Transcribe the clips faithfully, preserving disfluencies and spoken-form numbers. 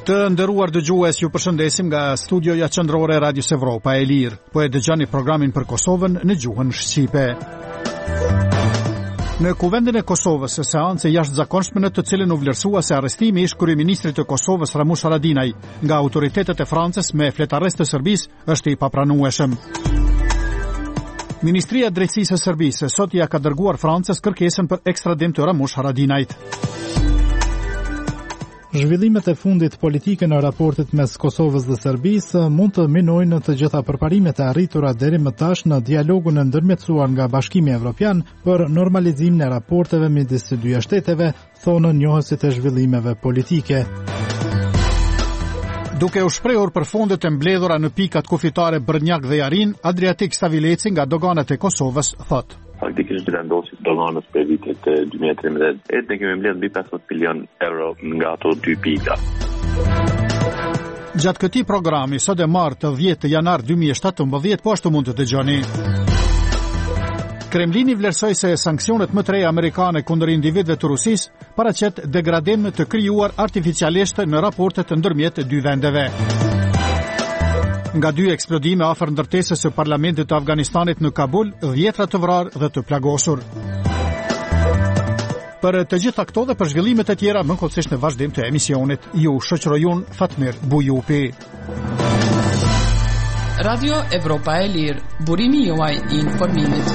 Të nderuar dëgjues, ju përshëndesim nga studioja qendrore e Radios Evropa e Lirë. Po e dëgjoni programin për Kosovën në gjuhën shqipe. Në Kuvendin e Kosovës, seancë jashtëzakonshme në të cilën u vlerësua se arrestimi i ish kryeministrit të Kosovës Ramush Haradinaj nga autoritetet e Francës me fletarrest të Serbisë është i papranueshëm. Ministria e Drejtësisë së Serbisë sot ja ka dërguar Francës kërkesën për ekstradim të Ramush Haradinajt. Zhvillimet e fundit politike në raportet mes Kosovës dhe Serbisë mund të minojnë të gjitha përparimet e arritura deri më tash në dialogun e ndërmjetësuar nga Bashkimi Evropian për normalizimin e raporteve midis të dyja shteteve, thonë njohësit e zhvillimeve politike. Duke u shprehur për fondet e mbledhura në pikat kufitare Brnjak dhe Jarin, Adriatik Stavileci nga doganat e Kosovës thotë: Faktikisht vendosit doganës për vitet e dy mijë e tridhjetë. E ne kemi mbledhur mbi pesëdhjetë milion euro nga ato dy pika. Gjatë këtij programi sot e martë të dhjetë janar dy mijë e shtatëmbëdhjetë po ashtu mund të dëgjoni. Kremlini vlerësoi se sanksionet më të reja amerikane kundër individëve të Rusisë paraqet degradim të krijuar artificialisht në raportet ndërmjet dy vendeve. Nga dy eksplodime afër ndërtesës së parlamentit të Afganistanit në Kabul, dhjetra të vrarë dhe të plagosur. Për të gjitha këto dhe për zhvillimet e tjera, më kollësisht në vazhdim të emisionit, ju shoqërojun Fatmir Bujupi. Radio Evropa e Lirë, burimi juaj i informimit.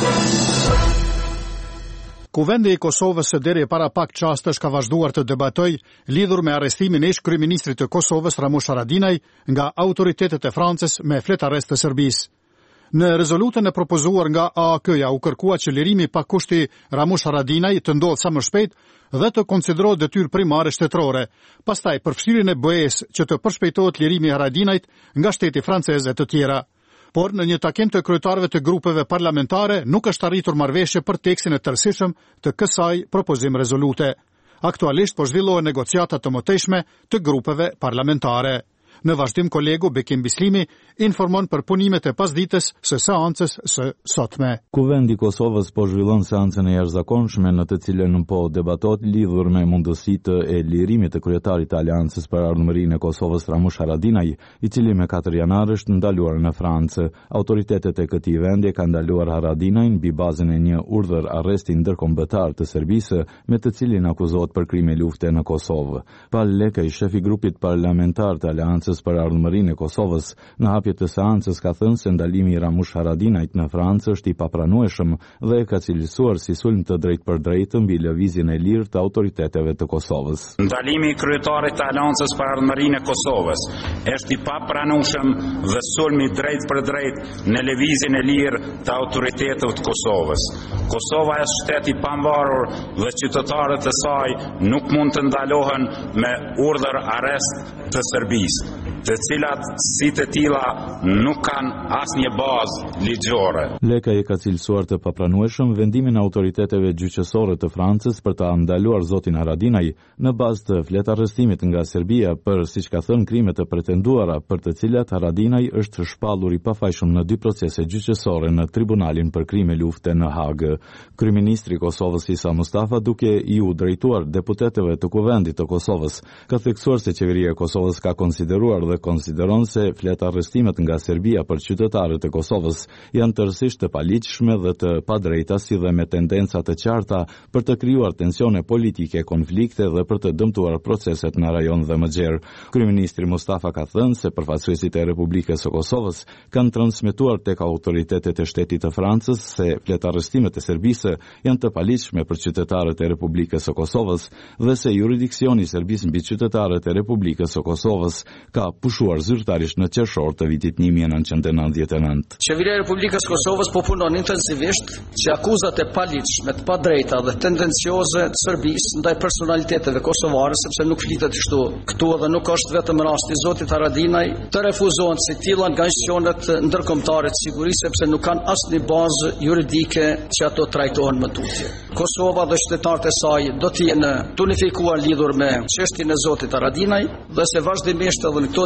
Kuvendi i Kosovës së deri para pak çastesh ka vazhduar të debatoj lidhur me arrestimin e ish kryeministrit të Kosovës Ramush Haradinaj nga autoritetet e Francës me fletarrest të Serbisë. Në rezolutën e propozuar nga A A K-ja u kërkua që lirimi pa kushti Ramush Haradinaj të ndodhë sa më shpejt dhe të konsiderohet detyrë primare shtetërore. Pastaj përfshirjen e B E-s që të përshpejtohet lirimi i Haradinajt nga shteti francez e të tjera. Por në një takim të kryetarëve të grupeve parlamentare nuk është arritur marrëveshje për tekstin e tërësishëm të kësaj propozim rezolute. Aktualisht po zhvillohen negociata të mëtejshme të grupeve parlamentare. Në vazhdim kolegu Bekim Bislimi informon për punimet e pasdites së seancës së sotme. Kuvendi i Kosovës po zhvillon seancën e jashtëzakonshme në të cilën po debatot lidhur me mundësitë e lirimit të kryetarit të Aleancës për Ardhmërinë e Kosovës Ramush Haradinaj, i cili me katër janar është ndaluar në Francë. Autoritetet e këtij vendi kanë ndaluar Haradinajin mbi bazën e një urdhër arresti ndërkombëtar të Serbisë me të cilin akuzohet për krime lufte në Kosovë. Pal Lekaj, shefi i grupit parlamentar të Aleancës për Ardhmërinë e Kosovës, në hapje të seancës ka thënë se ndalimi i Ramush Haradinajt në Francë është i papranueshëm dhe e ka cilësuar si sulm të drejtë për drejtë mbi lëvizjen e lirë të autoriteteve të Kosovës. Ndalimi i kryetarit të Aleancës për Ardhmërinë e Kosovës është i papranueshëm dhe sulm i drejtë për drejtë në lëvizjen e lirë të autoriteteve të Kosovës. Kosova është shtet i pavarur dhe qytetarët e saj nuk mund të ndalohen me urdhër arrest të Serbisë, të cilat si të tilla nuk kanë asnjë bazë ligjore. Lekaj ka cilësuar të papranueshëm vendimin e autoriteteve gjyqësore të Francës për ta ndaluar zotin Haradinaj në bazë të fletarrestimit nga Serbia për, siç ka thënë, krime të pretenduara për të cilat Haradinaj është shpallur i pafajshëm në dy procese gjyqësore në Tribunalin për krime lufte në Hagë. Kryeministri i Kosovës Isa Mustafa, duke i u drejtuar deputetëve të Kuvendit të Kosovës, ka theksuar se qeveria e Kosovës ka konsideruar dhe konsideron se fletarrestimet nga Serbia për qytetarët e Kosovës janë tërësisht të paligjshme dhe të padrejta, si dhe me tendenca të qarta për të krijuar tensione politike, konflikte dhe për të dëmtuar proceset në rajon dhe më gjerë. Kryeministri Mustafa ka thënë se përfaqësuesit e Republikës së Kosovës kanë transmetuar tek autoritetet e shtetit të Francës se fletarrestimet e Serbisë janë të paligjshme për qytetarët e Republikës së Kosovës dhe se jurisdiksioni i Serbisë mbi qytetarët e Republikës së Kosovës ka pushuar zyrtarisht në qershor të vitit një mijë e nëntëqind e nëntëdhjetë e nëntë. Qeveria e Republikës Kosovës po punon intensivisht që akuzat e paligjshme, të padrejta dhe tendencioze të Serbisë ndaj personaliteteve kosovare, sepse nuk flitet kështu këtu dhe nuk është vetëm rasti i zotit Haradinaj, të refuzohen si tilla nga institucionet ndërkombëtare të sigurisë, sepse nuk kanë asnjë bazë juridike që ato trajtohen më tutje. Kosova dhe qytetarët e saj do të jenë të unifikuar lidhur me çështjen e zotit Haradinaj dhe se vazhdimisht edhe në këto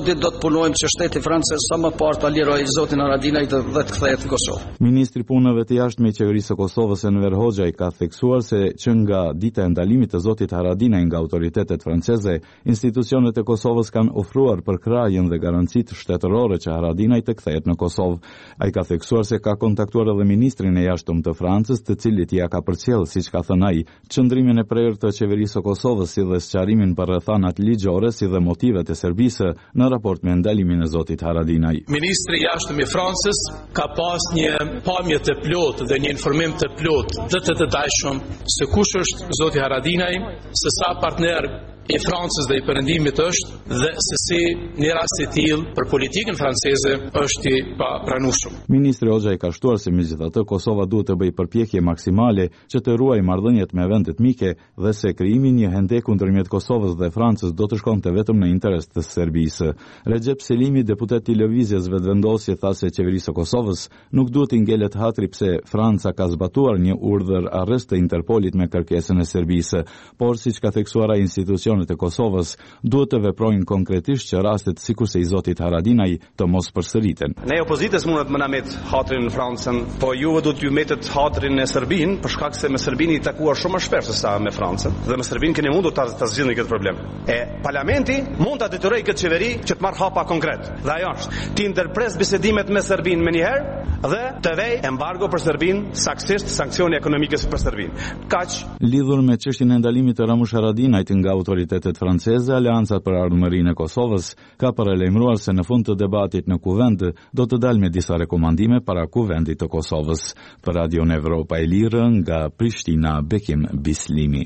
fundit do të punojmë që shteti francez sa më parë ta lirojë zotin Haradinaj dhe të kthehet në Kosovë. Ministri i Punëve të Jashtme i Qeverisë së Kosovës Enver Hoxha ka theksuar se që nga dita e ndalimit të zotit Haradinaj nga autoritetet franceze, institucionet e Kosovës kanë ofruar përkrajën dhe garancitë shtetërore që Haradinaj të kthehet në Kosovë. Ai ka theksuar se ka kontaktuar edhe ministrin e jashtëm të Francës, të cilit ja ka përcjell, siç ka thënë ai, qëndrimin e prerë të qeverisë së Kosovës si dhe sqarimin për rrethanat ligjore si dhe motivet e Serbisë në raport me ndalimin e zotit Haradinaj. Ministri i jashtëm i Francës ka pas një pamje të plotë dhe një informim të plotë dhe të detajshëm se kush është zoti Haradinaj, se sa partner i Francës dhe i perëndimit është dhe se si një rast i tillë për politikën franceze është i papranueshëm. Ministri Hoxha ka shtuar se megjithatë Kosova duhet të bëjë përpjekje maksimale që të ruajë marrëdhëniet me vendet mike dhe se krijimi një hendeku ndërmjet Kosovës dhe Francës do të shkonte vetëm në interes të Serbisë. Recep Selimi, deputet i Lëvizjes Vetëvendosje, tha se qeverisë së Kosovës nuk duhet i ngelet hatri pse Franca ka zbatuar një urdhër arrest të Interpolit me kërkesën e Serbisë, por siç ka theksuar ai, institucion e Kosovës duhet të veprojnë konkretisht që rastet sikurse i zotit Haradinaj të mos përsëriten. Ne opozitës mundet më na met hatrin në Francën, po juve do t'ju metet hatrin në Serbinë, për shkak se me Serbinë i takuar shumë më shpesh se sa me Francën. Dhe me Serbinë keni mundur ta ta zgjidhni këtë problem. E parlamenti mund ta detyrojë këtë qeveri që të marrë hapa konkret. Dhe ajo është ti ndërpres bisedimet me Serbinë më një herë dhe të vej embargo për Serbinë, saktësisht sanksione ekonomike për Serbinë. Kaq. Lidhur me çështjen e ndalimit të Ramush Haradinajt nga autoritetet franceze, Aleanca për Ardhmërinë e Kosovës ka paralajmëruar se në fund të debatit në Kuvend do të dalë me disa rekomandime para Kuvendit të Kosovës. Për Radion Evropa e Lirë nga Prishtina, Bekim Bislimi.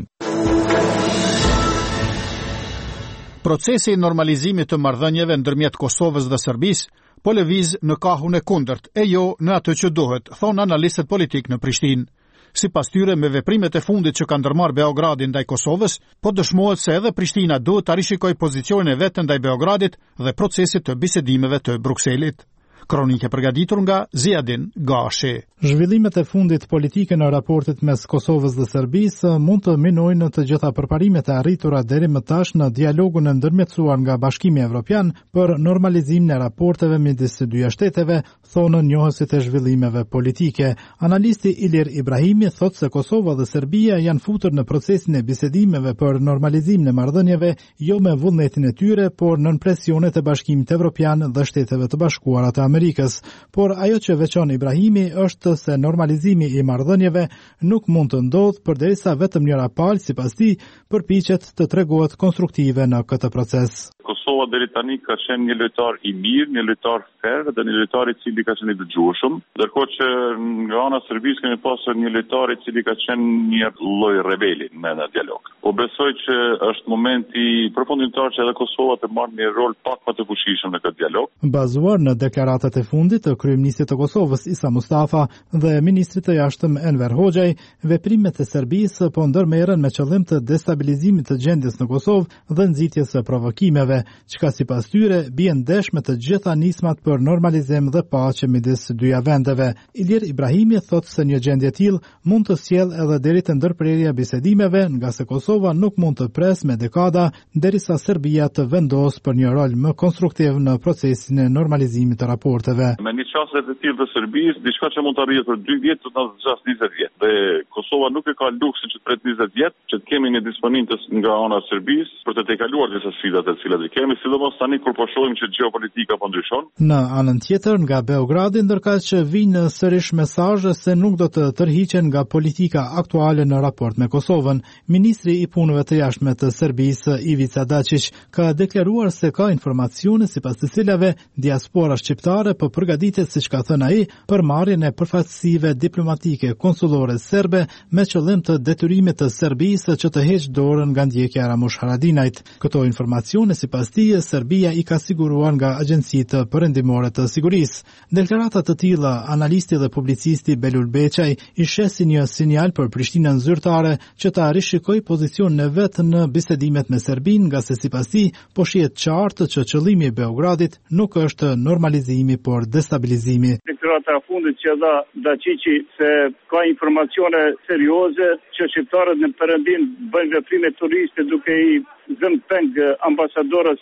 Procesi i normalizimit të marrëdhënieve ndërmjet Kosovës dhe Serbisë po lëviz në kahun e kundërt, e jo në atë që duhet, thonë analistët politik në Prishtinë. Sipas tyre, me veprimet e fundit që ka ndërmarrë Beogradi ndaj Kosovës, po dëshmohet se edhe Prishtina duhet ta rishikojë pozicionin e vet ndaj Beogradit dhe procesit të bisedimeve të Brukselit. Kronike përgatitur nga Ziadin Gashi. Zhvillimet e fundit politike në raportet mes Kosovës dhe Serbisë mund të minojnë të gjitha përparimet e arritura deri më tash në dialogun e ndërmjetësuar nga Bashkimi Evropian për normalizimin e raporteve midis së dyja shteteve, thonë njohësit e zhvillimeve politike. Analisti Ilir Ibrahimi thotë se Kosova dhe Serbia janë futur në procesin e bisedimeve për normalizimin e marrëdhënieve jo me vullnetin e tyre, por nën presionet e Bashkimit Evropian dhe Shteteve të Bashkuara të Amerikës, por ajo që veçon Ibrahimi është se normalizimi i marrëdhënieve nuk mund të ndodhë përderisa vetëm njëra palë, sipas tij, përpiqet të tregohet konstruktive në këtë proces. Kosova deri tani ka qenë një lojtar i mirë, një lojtar fair dhe një lojtar i cili ka qenë i dëgjueshëm, ndërkohë që nga ana e Serbisë kemi pasur një lojtar i cili ka qenë një lloj rebeli në në dialog. Po besoj që është momenti përfundimtar që edhe Kosova të marrë një rol pak më të fuqishëm në këtë dialog. Bazuar në deklaratat e fundit të kryeministit të Kosovës Isa Mustafa dhe ministrit të jashtëm Enver Hoxhaj, veprimet e Serbisë po ndërmerren me qëllim të destabilizimit të gjendjes në Kosovë dhe nxitjes së provokimeve, çka sipas tyre bien ndesh me të gjitha nismat për normalizim dhe paqe midis dyja vendeve. Ilir Ibrahimi thotë se një gjendje e tillë mund të sjellë edhe deri te ndërprerja bisedimeve, nga se Kosova nuk mund të pres me dekada derisa Serbia të vendosë për një rol më konstruktiv në procesin e normalizimit të raporteve. Me një çështje të tillë të Serbisë, diçka që mund të arrihet për dy vjet do të zgjasë njëzet vjet. Dhe Kosova nuk e ka luksin që të pret njëzet vjet, që të kemi një disponintës nga ana e Serbisë për të tejkaluar disa sfida të cilat i kemi, sidomos tani kur po shohim që gjeopolitika po ndryshon. Në anën tjetër, nga Beogradi ndërkaq që vijnë sërish mesazhe se nuk do të tërhiqen nga politika aktuale në raport me Kosovën. Ministri i punëve të jashtme të Serbisë Ivica Dačić ka deklaruar se ka informacione sipas të cilave diaspora shqiptare po përgatitet, siç ka thënë ai, për marrjen e përfaqësive diplomatike konsullore serbe me qëllim të detyrimit të Serbisë që të heqë dorën nga ndjekja e Ramush Haradinajt. Këto informacione sipas tij Serbia i ka siguruar nga agjencitë perëndimore të sigurisë. Deklarata të tilla, analisti dhe publicisti Belul Beçaj i shesin një sinjal për Prishtinën zyrtare që ta rishikojë pozicionin e vet në bisedimet me Serbinë, nga se sipas tij po shihet qartë që qëllimi i Beogradit nuk është normalizimi, por destabilizimi. Deklarata e fundit që dha Dačići se ka informacione serioze që shqiptarët në perëndim bëjnë veprime turiste duke i zënë peng ambasadorët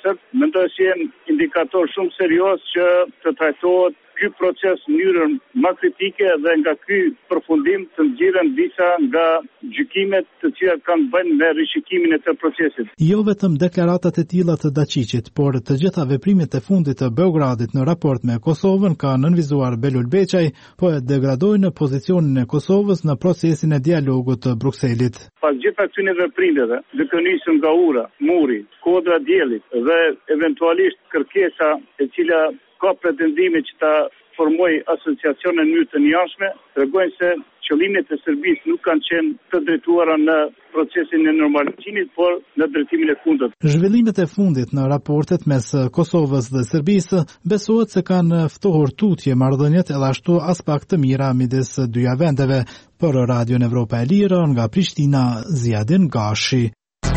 tjetër, mendoj se janë indikator shumë serioz që të trajtohet ky proces në mënyrën më kritike dhe nga ky përfundim të nxjerrën disa nga gjykimet të cilat kanë bënë me rishikimin e të procesit. Jo vetëm deklaratat e tilla të Dačićit, por të gjitha veprimet e fundit të Beogradit në raport me Kosovën ka nënvizuar Belul Beqaj, po e degradojnë pozicionin e Kosovës në procesin e dialogut të Brukselit. Pas gjitha këtyre veprimeve, duke nisur nga ura, muri, kodra diellit dhe eventualisht kërkesa e cila ka pretendime që ta formoj asociacione në mënyrë të njashme, tregojnë se qëllimet e Serbisë nuk kanë qenë të drejtuara në procesin e normalizimit, por në drejtimin e kundërt. Zhvillimet e fundit në raportet mes Kosovës dhe Serbisë besohet se kanë ftohur tutje marrëdhëniet edhe ashtu as pak të mira midis dyja vendeve. Për Radion Evropa e Lirë nga Prishtina, Ziadin Gashi.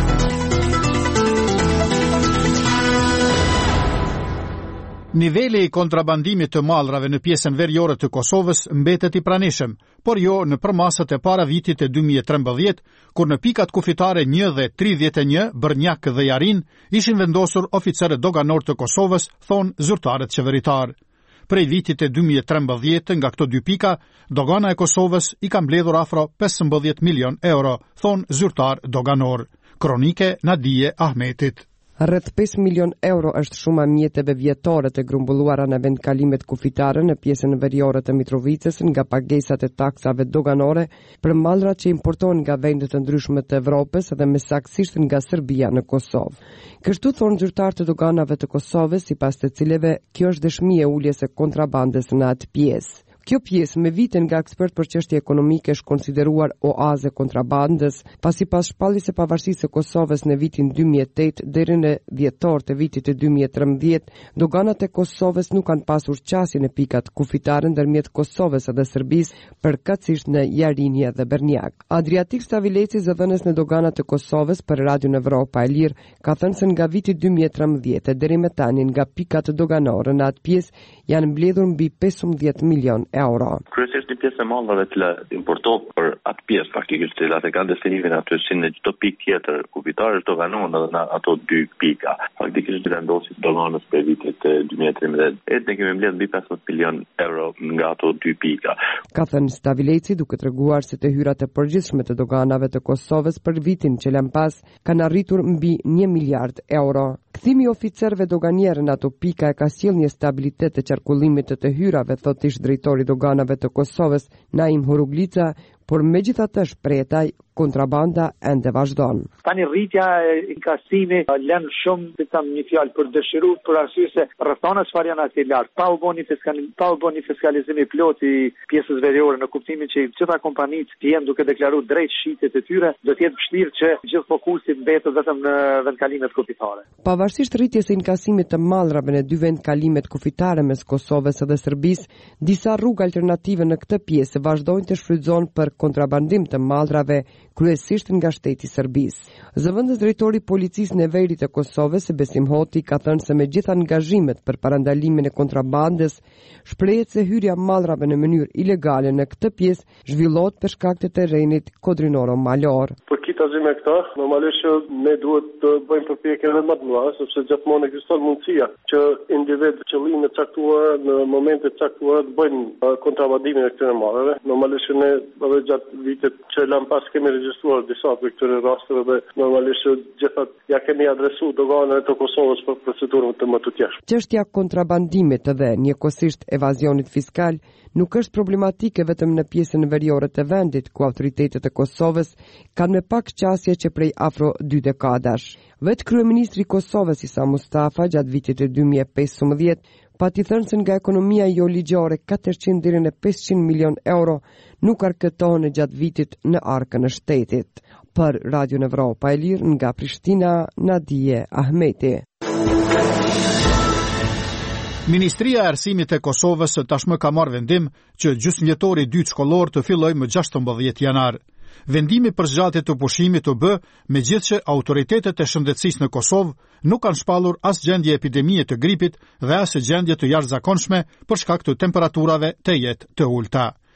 Niveli i kontrabandimit të mallrave në pjesën veriore të Kosovës mbetet i pranishëm, por jo në përmasat e para vitit e dy mijë e trembëdhjetë, kur në pikat kufitare një dhe tridhjetë e një, Bërnjak dhe Jarin, ishin vendosur oficerët doganor të Kosovës, thonë zyrtarët qeveritar. Prej vitit e dy mijë e trembëdhjetë nga këto dy pika, dogana e Kosovës i ka mbledhur afro pesëmbëdhjetë milion euro, thonë zyrtar doganor. Kronike Nadije Ahmetit. Rreth pesë milion euro është shuma mjeteve vjetore të grumbulluara në vendkalimet kufitare në pjesën veriore të Mitrovicës nga pagesat e taksave doganore për mallrat që importohen nga vende të ndryshme të Evropës dhe me saktësisht nga Serbia në Kosovë. Kështu thonë zyrtarët e doganave të Kosovës, sipas të cilëve kjo është dëshmi e uljes së kontrabandës në atë pjesë. Kjo pjesë me vite nga ekspert për çështje ekonomike është konsideruar oazë kontrabandës, pasi pas shpalljes së pavarësisë së Kosovës në vitin dy mijë e tetë deri në dhjetor të vitit të dy mijë e trembëdhjetë, doganat e Kosovës nuk kanë pasur qasje në pikat kufitare ndërmjet Kosovës dhe Serbisë, përkatësisht në Jarinje dhe Bërnjak. Adriatik Stavileci, zëdhënës në doganat të Kosovës për Radion Evropa e Lirë, ka thënë se nga viti dy mijë e trembëdhjetë deri më tani nga pikat doganore në atë pjesë janë mbledhur mbi pesëmbëdhjetë milion euro. Kryesisht një pjesë e mallrave të importohet për atë pjesë faktikisht të cilat e kanë destinimin aty si në çdo pikë tjetër kufitar është doganon edhe në ato dy pika. Faktikisht vendosi doganës për vitet e dy mijë e trembëdhjetë. Edhe ne kemi mbledhur mbi pesëmbëdhjetë milion euro nga ato dy pika. Ka thënë Stavileci, duke treguar se të hyrat e përgjithshme të doganave të Kosovës për vitin që lan pas kanë arritur mbi një miliard euro. Kthimi i oficerëve doganierë në ato pika e ka sjellë një stabilitet të qarkullimit të të hyrave, thotë ish drejtori doganave të Kosovës Naim Horuglica, por megjithatë shpretaj kontrabanda ende vazhdon. Tani rritja e inkasimit lën shumë të them një fjalë për dëshiruar për arsye se rrethana çfarë janë aty lart. Pa u bënë fiskalizim, pa u bënë fiskalizim i plot i pjesës veriore në kuptimin që gjitha kompanitë që janë duke deklaruar drejt shitjes e tyre, do të jetë vështirë që gjithë fokusi mbetet vetëm në vendkalimet kufitare. Pavarësisht rritjes së inkasimit të mallrave në dy vendkalimet kufitare mes Kosovës dhe Serbisë, disa rrugë alternative në këtë pjesë vazhdojnë të shfrytëzohen për kontrabandim të mallrave, kryesisht nga shteti i Serbisë. Zëvendës drejtori i policisë në verit të Kosovës, Besim Hoti, ka thënë se me gjitha angazhimet për parandalimin e kontrabandës, shprehet se hyrja mallrave në mënyrë ilegale në këtë pjesë zhvillohet për shkak të terrenit kodrinoro malor. Për kitazhi me këta, normalisht ne duhet të bëjmë përpjekje edhe më të mëdha, sepse gjithmonë ekziston mundësia që individ qëllime të caktuara në momente të caktuara të bëjnë kontrabandimin e këtyre mallrave. Normalisht ne edhe gjatë vitit që lan pas kemi regjistruar disa për këtyre rasteve dhe normalisht gjithat ja kemi adresuar doganave të Kosovës për procedurën të më të tjeshtë. Çështja kontrabandimit dhe njëkohësisht evazionit fiskal nuk është problematike vetëm në pjesën veriore të vendit, ku autoritetet e Kosovës kanë me pak qasje që prej afro dy dekadash. Vetë kryeministri i Kosovës Isa Mustafa gjatë vitit të dy mijë e pesëmbëdhjetë pati thënë se nga ekonomia jo ligjore katërqind deri në pesëqind milion euro nuk arkëtohen gjatë vitit në arkën e shtetit. Për Radion Evropa e Lirë nga Prishtina, Nadije Ahmeti. Ministria e Arsimit e Kosovës tashmë ka marrë vendim që gjysmëjetori dytë shkollor të fillojë më gjashtëmbëdhjetë janar. Vendimi për zgjatje të pushimit të bë, megjithëse autoritetet e shëndetësisë në Kosovë nuk kanë shpallur as gjendje epidemie të gripit dhe as gjendje të jashtëzakonshme për shkak të temperaturave të jetë të ulta.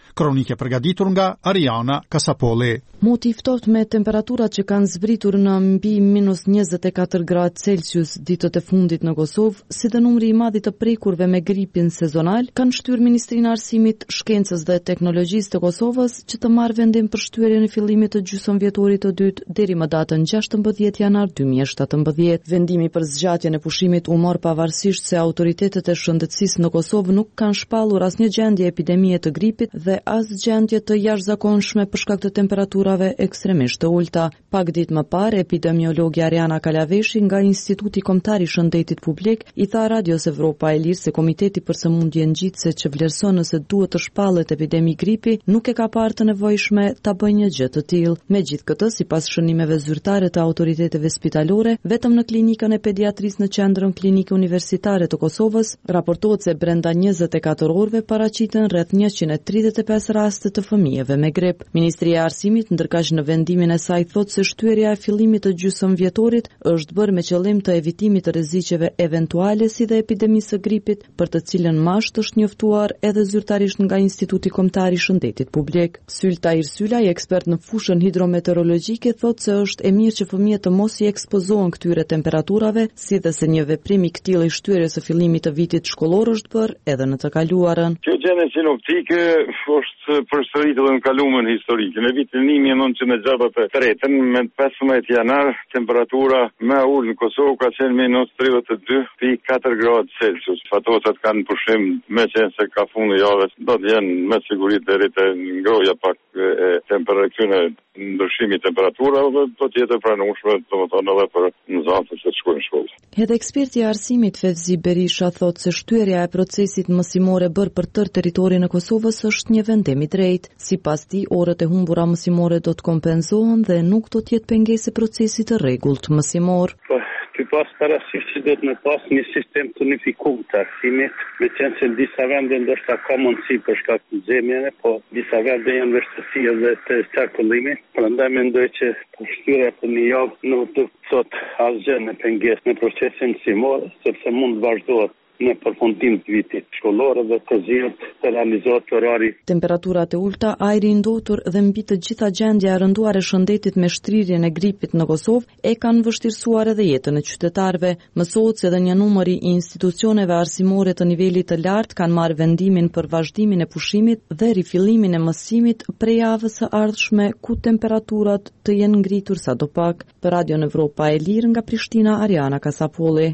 Kronike përgatitur nga Ariana Kasapolli. Moti i ftohtë me temperaturat që kanë zbritur në mbi minus njëzet e katër gradë Celsius ditët e fundit në Kosovë, si dhe numri i madh i të prekurve me gripin sezonal, kanë shtyrë Ministrinë e Arsimit, Shkencës dhe Teknologjisë të Kosovës që të marrë vendim për shtyrjen e fillimit të gjysmëvjetorit të dytë deri më datën gjashtëmbëdhjetë janar dy mijë e shtatëmbëdhjetë. Vendimi për zgjatjen e pushimit u mor pavarësisht se autoritetet e shëndetësisë në Kosovë nuk kanë shpallur asnjë gjendje epidemie të gripit dhe as gjendje të jashtëzakonshme për shkak të temperaturave ekstremisht të ulta. Pak ditë më parë, epidemiologi Ariana Kalaveshi nga Instituti Kombëtar i Shëndetit Publik i tha Radios Evropa e Lirë se Komiteti për Sëmundje Ngjitëse që vlerëson nëse duhet të shpallet epidemi gripi nuk e ka parë të nevojshme ta bëjë një gjë të tillë. Megjithatë, sipas shënimeve zyrtare të autoriteteve spitalore, vetëm në klinikën e pediatrisë në Qendrën Klinike Universitare të Kosovës raportohet se brenda njëzet e katër orëve paraqiten rreth njëqind e tridhjetë e pesë raste të fëmijëve me grip. Ministria e Arsimit ndërkaq në vendimin e saj thotë se shtyrja e fillimit të gjysmëvjetorit është bërë me qëllim të evitimit të rreziqeve eventuale si dhe epidemisë së gripit, për të cilën masht është njoftuar edhe zyrtarisht nga Instituti Kombëtar i Shëndetit Publik. Sylta Irsylaj, ekspert në fushën hidrometeorologjike, thotë se është e mirë që fëmijët të mos i ekspozohen këtyre temperaturave, si dhe se një veprim i këtillë shtyrjes së fillimit të vitit shkollor është bërë edhe në të kaluarën. Kjo gjendje sinoptike është përsëritur në kaluamën historike. Në vitin një mijë e nëntëqind e gjashtëdhjetë e tre me pesëmbëdhjetë janar, temperatura më e ulët në Kosovë ka qenë minus tridhjetë e dy pikë katër gradë Celsius. Fatocat kanë pushim me qenë se ka fundi javës, do të jenë me siguri deri te ngroja pak e temperaturës, ndryshimi i temperaturave do të jetë pranueshme, domethënë edhe për nxënësit që shkojnë në shkollë. Edhe eksperti i arsimit Fevzi Berisha thotë se shtyrja e procesit mësimore bërë për tërë territorin e Kosovës është një vendim i drejtë. Sipas tij, orët e humbura mësimore do të kompenzohen dhe nuk do të jetë pengesë procesit të rregullt mësimor. Ky pas parasysh që do të në pas një sistem të unifikuar të arsimit, me qenë se në disa vende ndoshta ka mundësi për shkak të xhemjeve, po disa vende janë vështirësi edhe të qarkullimit. Prandaj mendoj që shtyrja për një javë nuk do të thotë asgjë në pengesë në procesin mësimor, sepse mund të vazhdohet në përfundim të vitit shkollor dhe të zgjidhet të realizohet orari. Temperaturat e ulta, ajri i ndotur dhe mbi të gjitha gjendja e rënduar e shëndetit me shtrirjen e gripit në Kosovë e kanë vështirësuar edhe jetën e qytetarëve. Mësohet se edhe një numër i institucioneve arsimore të nivelit të lartë kanë marrë vendimin për vazhdimin e pushimit dhe rifillimin e mësimit prej javës së ardhshme, ku temperaturat të jenë ngritur sadopak. Për Radio Evropa e Lirë nga Prishtina, Ariana Kasapolli.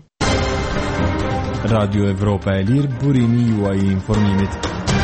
Radio Evropa e Lirë, burimi juaj i informimit.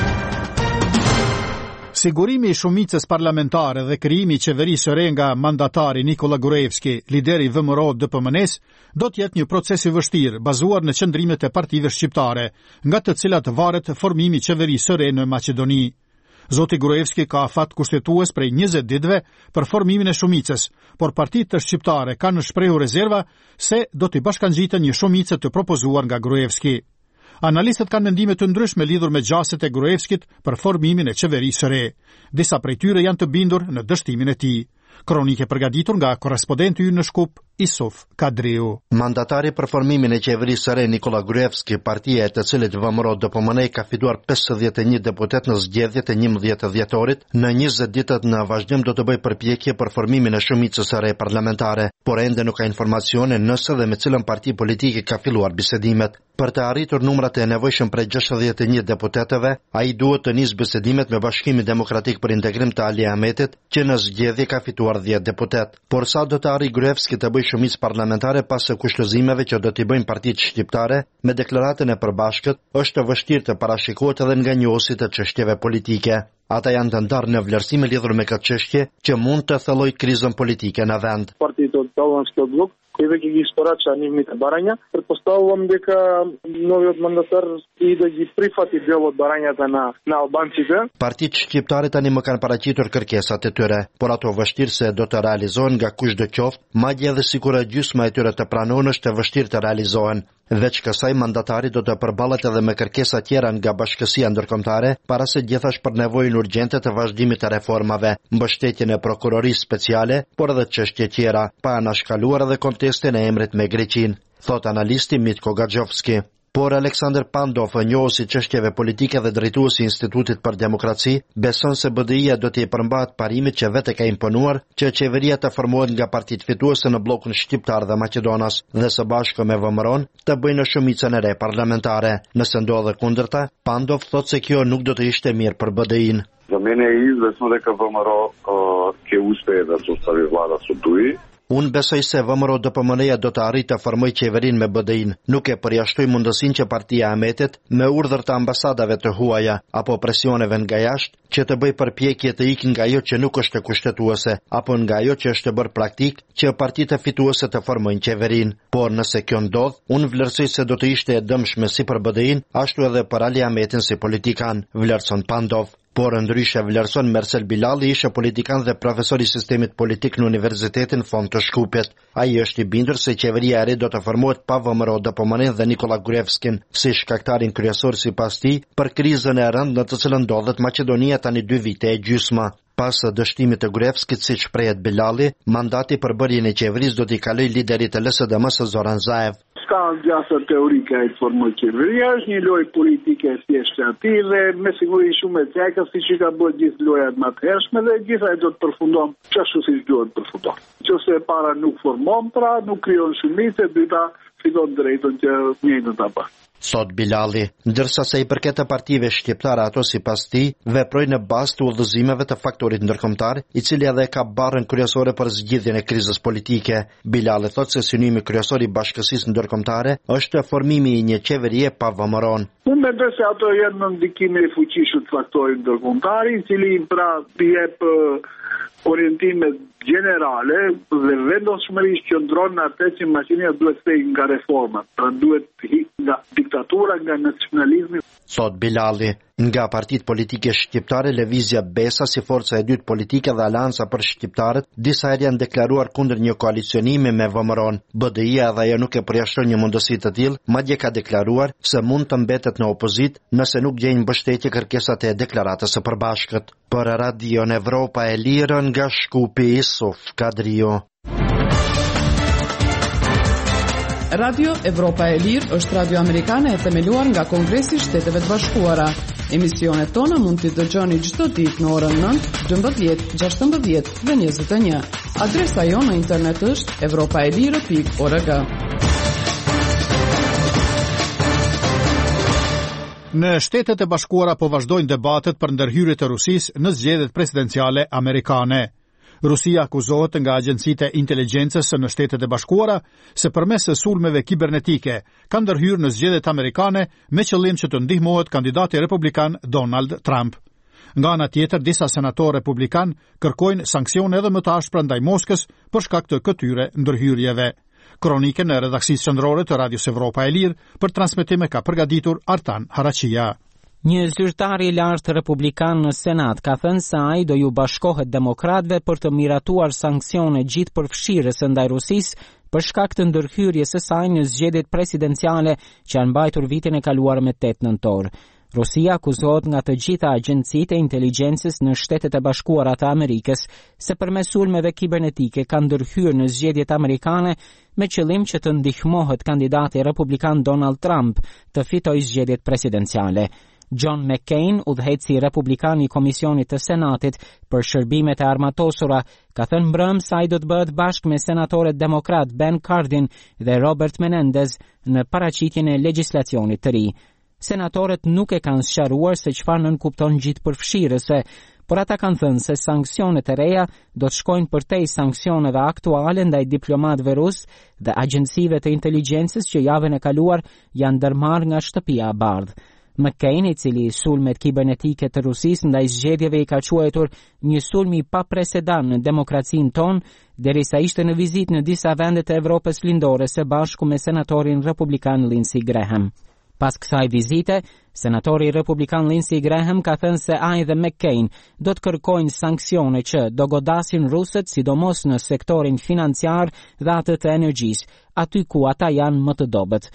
Sigurimi i shumicës parlamentare dhe krijimi i qeverisë së re nga mandatari Nikola Gruevski, lideri V M R O D P M N-s, do të jetë një proces i vështirë, bazuar në qëndrimet e partive shqiptare, nga të cilat varet formimi i qeverisë së re në Maqedoni. Zoti Gruevski ka afat kushtetues prej njëzet ditëve për formimin e shumicës, por partitë të shqiptare kanë shprehur rezerva se do t'i bashkangjiten një shumicë të propozuar nga Gruevski. Analistët kanë mendime të ndryshme lidhur me gjasjet e Gruevskit për formimin e qeverisë së re. Disa prej tyre janë të bindur në dështimin e tij. Kronike përgatitur nga korrespondenti ynë në Shkup, Isuf Kadriu. Mandatari për formimin e qeverisë së re Nikola Gruevski, partia e të cilit V M R O D P M N ka fituar pesëdhjetë e një deputet në zgjedhjet e njëmbëdhjetë dhjetorit, në njëzet ditët në vazhdim do të bëjë përpjekje për formimin e shumicës së re parlamentare, por ende nuk ka informacione nëse dhe me cilën parti politike ka filluar bisedimet. Për të arritur numrat e nevojshëm prej gjashtëdhjetë e një deputetëve, ai duhet të nisë bisedimet me Bashkimin Demokratik për Integrim të Ali Ahmetit, që në zgjedhje ka fituar dhjetë deputet. Por sa do të arrijë Gruevski të bëjë shumicë parlamentare pas së kushtozimeve që do t'i bëjnë partitë shqiptare me deklaratën e përbashkët, është vështirë të parashikohet edhe nga njohësit të çështjeve politike. Ata janë të ndarë në vlerësime lidhur me këtë çështje që mund të thellojë krizën politike në vend. Партиите од Талванскиот блок, кои веќе ги испорача нивните барања, претпоставувам дека новиот мандатар и да ги прифати дел од барањата на на албанците. Partitë shqiptare tani më kanë paraqitur kërkesat e tyre, por ato vështirë se do të realizohen nga kushdo qoftë, madje edhe sikur gjysma e tyre të pranohen është e vështirë të realizohen. Veç kësaj, mandatari do të përballet edhe me kërkesa tjera nga bashkësia ndërkombëtare, para se gjithash për nevojën urgjente të vazhdimit të reformave, mbështetjen e prokurorisë speciale, por edhe çështje tjera, pa anashkaluar edhe kontestin e emrit me Greqinë, thot analisti Mitko Gaxhovski. por Aleksandr Pandov, njohësi çështjeve politike dhe drejtuesi i Institutit për Demokraci, beson se B D I-ja do t'i përmbahet parimit që vetë ka imponuar që qeveria të formohet nga partitë fituese në bllokun shqiptar dhe Maqedonas dhe së bashku me V M R-on të bëjnë shumicën e re parlamentare. Nëse ndodhe kundërta, Pandov thotë se kjo nuk do të ishte mirë për B D I-n. Za mene je izvesno дека V M R uh, ќе uspее да состави влада со Д U I. Unë besoj se V M R O D P M N-ja do të arrijë të formojë qeverin me B D I-n. Nuk e përjashtoj mundësinë që partia e Ahmetit, me urdhër të ambasadave të huaja apo presioneve nga jashtë, që të bëj përpjekje të ikë nga ajo që nuk është kushtetuese, apo nga ajo që është bërë praktik, që partitë fituese të formojnë qeverin. Por nëse kjo ndodh, unë vlerësoj se do të ishte e dëmshme si për B D I-n, ashtu edhe për Ali Ahmetin si politikan, vlerëson Pandov. Por ndryshe vlerëson Mersel Bilali, ishte politikan dhe profesor i sistemit politik në Universitetin Fond të Shkupit. Ai është i bindur se qeveria e re do të formohet pa V M R O D P M N dhe Nikola Gruevskin si shkaktarin kryesor sipas tij për krizën e rëndë në të cilën ndodhet Maqedonia tani dy vite e gjysma. Pas dështimit të Gruevskit, siç shprehet Bilali, mandati për bërjen e qeverisë do t'i kalojë liderit të L S D M-s Zoran Zaev. Ska gjasa teorike e të formoj qeveria, është një lojë politike thjeshtë aty dhe me siguri shumë e ceka si që ka bërë gjithë lojat më të hershme dhe gjitha e do të përfundon çashtu siç duhet përfundon. Nëse para nuk formon, pra nuk krijon shumicë, dyta fiton drejtën që njëjtën ta bën. Sot Bilali, ndërsa se i përket të partive shqiptare, ato sipas tij veprojnë në bazë të udhëzimeve të faktorit ndërkombëtar, i cili edhe ka barrën kryesore për zgjidhjen e krizës politike. Bilali thotë se synimi kryesor i bashkësisë ndërkombëtare është formimi i një qeverie pa V M R-on. Unë mendoj se ato janë në ndikimin e fuqishëm të faktorit ndërkombëtar, i cili pra jep orientime generale dhe vendosmërisht qëndron në atë që Maqedonia duhet të nga reformat, pra duhet nga diktatura, nga nacionalizmi. Thot Bilali, nga partitë politike shqiptare, Lëvizja Besa si forca e dytë politike dhe Alanca për shqiptarët, disa herë janë deklaruar kundër një koalicionimi me V M R-on. B D I-ja edhe ajo nuk e përjashton një mundësi të tillë, madje ka deklaruar se mund të mbetet në opozit nëse nuk gjejnë mbështetje kërkesat e deklaratës së përbashkët. Për Radion Evropa e Lirë nga Shkupi, Isuf Kadrio. Radio Evropa e Lirë është radio amerikane e themeluar nga Kongresi i Shteteve të Bashkuara. Emisionet tona mund t'i dëgjoni çdo ditë në orën nëntë, gjashtëmbëdhjetë, gjashtëmbëdhjetë dhe njëzet e një. Adresa jonë në internet është evropaelire pikë org. Në Shtetet e Bashkuara po vazhdojnë debatet për ndërhyrjet e Rusisë në zgjedhjet presidenciale amerikane. Rusia akuzohet nga agjencitë e inteligjencës në Shtetet e Bashkuara se përmes sulmeve kibernetike ka ndërhyrë në zgjedhjet amerikane me qëllim që të ndihmohet kandidati republikan Donald Trump. Nga ana tjetër, disa senatorë republikan kërkojnë sanksione edhe më të ashpra ndaj Moskës për shkak të këtyre ndërhyrjeve. Kronikën në redaksisë qendrore të Radios Evropa e Lirë për transmetime ka përgatitur Artan Harachia. Një zyrtar i lartë republikan në Senat ka thënë se ai do ju bashkohet demokratëve për të miratuar sanksione gjithë përfshirëse ndaj Rusisë për shkak të ndërhyrjes së saj në zgjedhjet presidenciale që janë mbajtur vitin e kaluar me tetë nëntor. Rusia akuzohet nga të gjitha agjencitë e inteligjencës në Shtetet e Bashkuara të Amerikës se përmes sulmeve kibernetike ka ndërhyrë në zgjedhjet amerikane me qëllim që të ndihmohet kandidati republikan Donald Trump të fitojë zgjedhjet presidenciale. John McCain, udhëheqësi republikan i Komisionit të Senatit për shërbimet e armatosura, ka thënë mbrëm se ai do të bëhet bashkë me senatorët demokrat Ben Cardin dhe Robert Menendez në paraqitjen e legjislacionit të ri. Senatorët nuk e kanë sqaruar se çfarë nënkupton gjithë përfshirëse, por ata kanë thënë se sanksionet e reja do të shkojnë përtej sanksioneve aktuale ndaj diplomatëve rus dhe agjencive të inteligjencës që javën e kaluar janë ndërmarrë nga shtëpia e bardhë. McCain, i cili sulmet kibernetike të Rusisë ndaj zgjedhjeve i ka quajtur një sulm i papresedan në demokracinë tonë, derisa ishte në vizitë në disa vende të Evropës lindore së bashku me senatorin republikan Lindsey Graham. Pas kësaj vizite, senatori republikan Lindsey Graham ka thënë se ai dhe McCain do të kërkojnë sanksione që do godasin rusët, sidomos në sektorin financiar dhe atë të energjisë, aty ku ata janë më të dobët.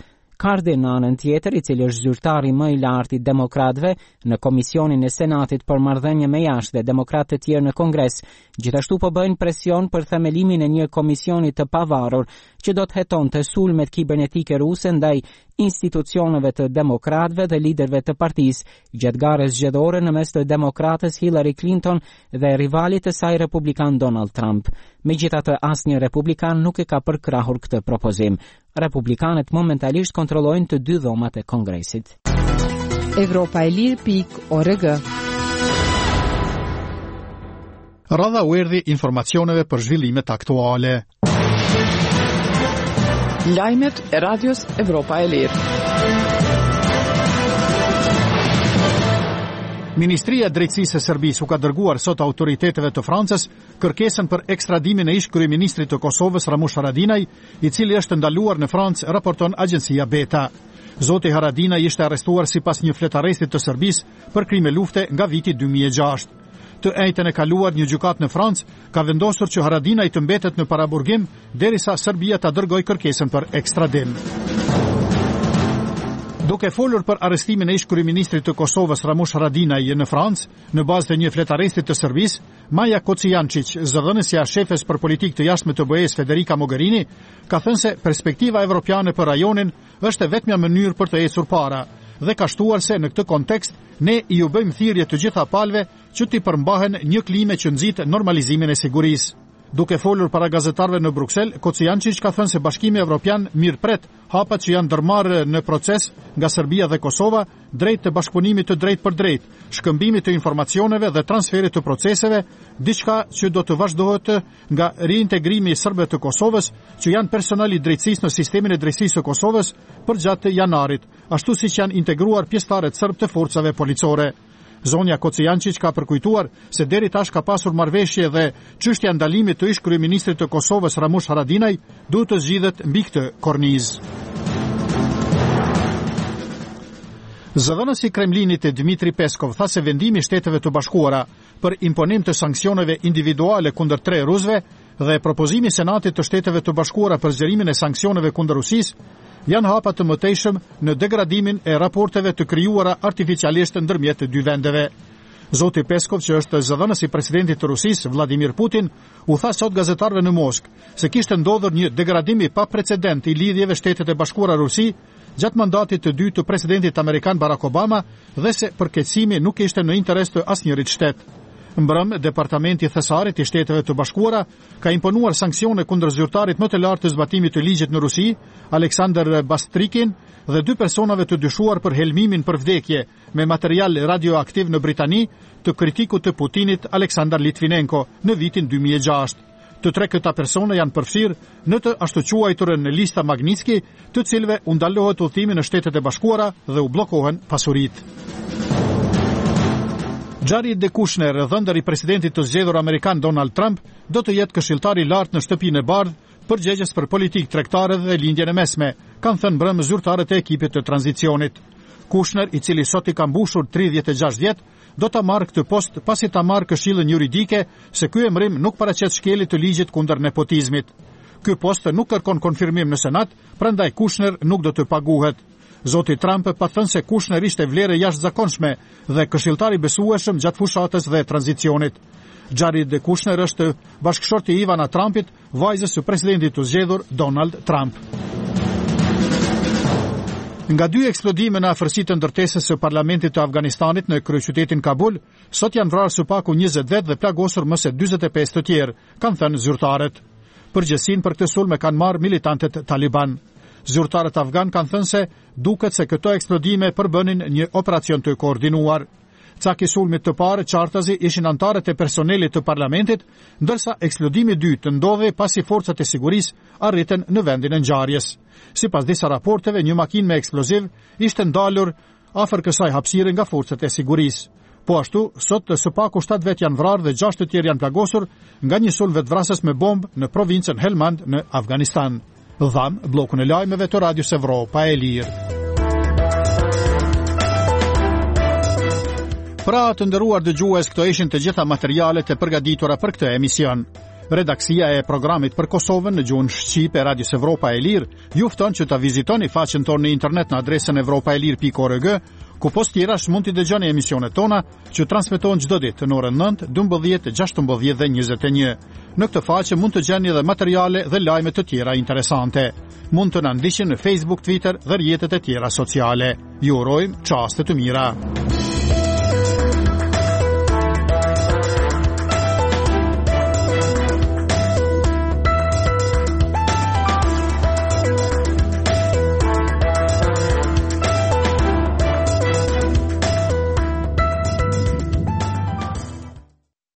McCarthy në anën tjetër, i cili është zyrtari më i lartë i demokratëve në Komisionin e Senatit për marrëdhënie me jashtë dhe demokratë të tjerë në Kongres, gjithashtu po bëjnë presion për themelimin e një komisioni të pavarur që do të hetonte sulmet kibernetike ruse ndaj institucioneve të demokratëve dhe liderëve të partisë gjatë garës zgjedhore në mes të demokratës Hillary Clinton dhe rivalit të saj republikan Donald Trump. Megjithatë, asnjë republikan nuk e ka përkrahur këtë propozim. Republikanët momentalisht kontrollojnë të dy dhomat e Kongresit. Evropa e Lirë pikë org. Radha u erdhi informacioneve për zhvillimet aktuale. Lajmet e radios Evropa e Lirë. Ministria e Drejtësisë e Serbisë u ka dërguar sot autoriteteve të Francës kërkesën për ekstradimin e ish kryeministrit të Kosovës Ramush Haradinaj, i cili është ndaluar në Francë, raporton agjencia Beta. Zoti Haradinaj ishte arrestuar sipas një fletarrestit të Serbisë për krime lufte nga viti dy mijë e gjashtë. Të njëjtën e kaluar një gjykatë në Francë ka vendosur që Haradinaj të mbetet në paraburgim derisa Serbia ta dërgojë kërkesën për ekstradim. Duke folur për arrestimin e ish kryeministrit të Kosovës Ramush Haradinaj në Francë, në bazë të një fletarrestit të Serbisë, Maja Kocijancic, zëdhënësja shefes për politikë të jashtme të B E-s Federica Mogherini, ka thënë se perspektiva evropiane për rajonin është e vetmja mënyrë për të ecur para dhe ka shtuar se në këtë kontekst ne i u bëjmë thirrje të gjitha palëve që t'i përmbahen një klime që nxit normalizimin e sigurisë. Duke folur para gazetarëve në Bruksel, Kocijancic ka thënë se Bashkimi Evropian mirëpret hapat që janë ndërmarrë në proces nga Serbia dhe Kosova drejt të bashkëpunimit të drejt për drejt, shkëmbimit të informacioneve dhe transferit të proceseve, diçka që do të vazhdohet nga riintegrimi i serbëve të Kosovës që janë personal i drejtësisë në sistemin e drejtësisë së Kosovës përgjatë janarit, ashtu siç janë integruar pjesëtarët serb të forcave policore. Zonja Kocijancic ka përkujtuar se deri tash ka pasur marrëveshje dhe çështja e ndalimit të ish kryeministrit të Kosovës Ramush Haradinaj duhet të zgjidhet mbi këtë kornizë. Zëdhënësi i Kremlinit Dmitri Peskov tha se vendimi i Shteteve të Bashkuara për imponim të sanksioneve individuale kundër tre rusëve dhe propozimi i Senatit të Shteteve të Bashkuara për zgjerimin e sanksioneve kundër Rusisë janë hapa të mëtejshëm në degradimin e raporteve të krijuara artificialisht ndërmjet të dy vendeve. Zoti Peskov, që është zëdhënës i presidentit të Rusisë, Vladimir Putin, u tha sot gazetarëve në Moskë se kishte ndodhur një degradim i paprecedent i lidhjeve Shtetet e Bashkuara Rusi gjatë mandatit të dytë të presidentit amerikan Barack Obama dhe se përkeqësimi nuk ishte në interes të asnjërit shtet. Mbrëm, Departamenti Thesarit i Shteteve të Bashkuara ka imponuar sanksione kundër zyrtarit më të lartë të zbatimit të ligjit në Rusi, Aleksandr Bastrikin, dhe dy personave të dyshuar për helmimin për vdekje me material radioaktiv në Britani të kritikut të Putinit Aleksandar Litvinenko në vitin dy mijë e gjashtë. Të tre këta persona janë përfshirë në të ashtu quajturën në lista Magnitski, të cilëve u ndalohet udhëtimi në Shtetet e Bashkuara dhe u bllokohen pasuritë. Jared Kushner, dhëndër i presidentit të zgjedhur amerikan Donald Trump, do të jetë këshilltar i lartë në shtëpinë e bardhë përgjegjës për politikë tregtare dhe lindjen e mesme, kanë thënë mbrëm zyrtarët e ekipit të tranzicionit. Kushner, i cili sot i ka mbushur tridhjetë e gjashtë vjet, do ta marrë këtë post pasi ta marrë këshillën juridike se ky emrim nuk paraqet shkelje të ligjit kundër nepotizmit. Ky post nuk kërkon konfirmim në Senat, prandaj Kushner nuk do të paguhet. Zoti Trump pa thënë se Kushner ishte vlerë jashtëzakonshme dhe këshilltar i besueshëm gjatë fushatës dhe tranzicionit. Jared Kushner është bashkëshorti i Ivana Trumpit, vajzës së presidentit të zgjedhur Donald Trump. Nga dy eksplodime në afërsitë të ndërtesës së parlamentit të Afganistanit në kryeqytetin Kabul, sot janë vrarë së paku njëzet vet dhe plagosur më se dyzet e pesë të tjerë, kanë thënë zyrtarët. Përgjegjësinë për këtë sulm e kanë marrë militantët Taliban. Zyrtarët afgan kanë thënë se duket se këto eksplodime përbënin një operacion të koordinuar. Caki sulmit të parë, qartazi, ishin antarët e personelit të parlamentit, ndërsa eksplodimi i dytë ndodhi pasi forcat e sigurisë arritën në vendin e ngjarjes. Sipas disa raporteve, një makinë me eksploziv ishte ndalur afër kësaj hapësire nga forcat e sigurisë. Po ashtu, sot së paku shtatë vet janë vrarë dhe gjashtë të tjerë janë plagosur nga një sulm vetvrasës me bombë në provincën Helmand në Afganistan. Dham bllokun e lajmeve të Radios Evropa e Lirë. Pra të nderuar dëgjues, këto ishin të gjitha materialet e përgatitura për këtë emision. Redaksia e programit për Kosovën në gjuhën shqipe e Radios Evropa e Lirë ju fton që ta vizitoni faqen tonë në internet në adresën evropaelir pikë org, ku post tjerash mund t'i dëgjoni emisionet tona që transmetohen çdo ditë në orën nëntë, dymbëdhjetë, gjashtëmbëdhjetë dhe njëzet e një. Në këtë faqe mund të gjeni edhe materiale dhe lajme të tjera interesante. Mund të na ndiqni në Facebook, Twitter dhe rrjetet e tjera sociale. Ju urojmë çaste të mira.